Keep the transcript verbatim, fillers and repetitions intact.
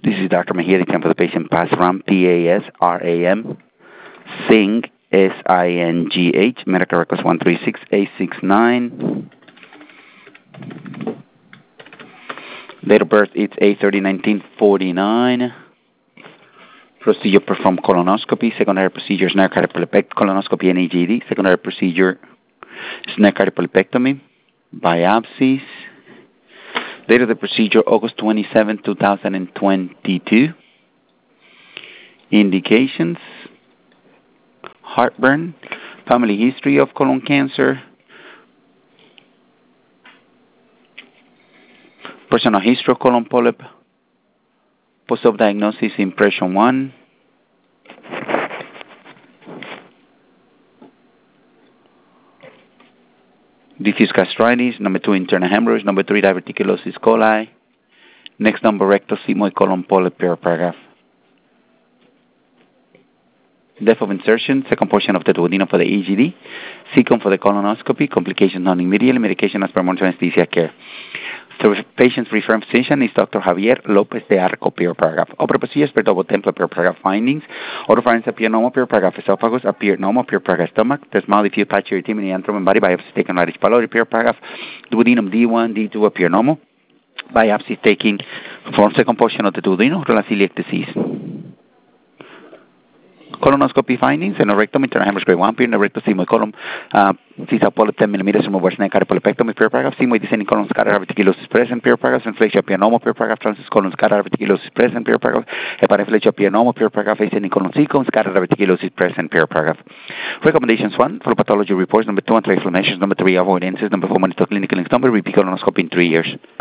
This is Doctor Mejia, the exam for the patient, Pasram, P A S R A M, Singh, S I N G H, medical records one three six eight six nine. Date of birth is eight thirty nineteen forty-nine. Procedure performed colonoscopy. Secondary procedure snare cardiopulmonectomy. Colonoscopy and A G D. Secondary procedure snare cardiopulmonectomy. Biopsies. Date of the procedure August twenty-seventh, two thousand twenty-two. Indications: heartburn, family history of colon cancer, personal history of colon polyp, post-op diagnosis impression one, diffuse gastritis, number two internal hemorrhage, number three diverticulosis coli, next number rectal sigmoid colon polyp paragraph. Depth of insertion, second portion of the duodenum for the A G D, second for the colonoscopy, complications not immediately, medication as per monitoring anesthesia care. The patient's referring physician is Doctor Javier Lopez de Arco, per paragraph. Upper procedures per double temple, per paragraph findings. Oropharynx appear normal, per paragraph. Esophagus appear normal, per paragraph. Stomach, there's mild diffuse patchy erythema in the antrum and body. Biopsy taken right H. pylori, per paragraph. Duodenum D one, D two appear normal. Biopsy taken from second portion of the duodenum, celiac disease. Colonoscopy findings: anorectum, internal hemorrhage grade one, period, rectal sigmoid colon, uh, cystic polyp ten millimeters, removal snake cardiopulmonectomy, per paragraph, sigmoid descending colon scatter diverticulosis present, per paragraph, inflation appear normal, per paragraph, transverse colon scatter diverticulosis present, per paragraph, hepatoinflation appear normal, per paragraph, ascending colon cecum, scatter diverticulosis present, per paragraph. Recommendations: one, for pathology reports, number two, anti-inflammations, number three, avoidances, number four, monitor clinical exam, repeat colonoscopy in three years.